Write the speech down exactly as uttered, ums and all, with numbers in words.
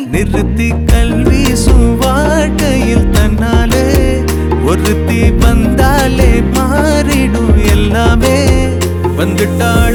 நிறுத்தி கல்வி வாழ்க்கையில் தன்னாலே ஒருத்தி வந்தாலே மாறிடும் எல்லாமே வந்துட்டாள்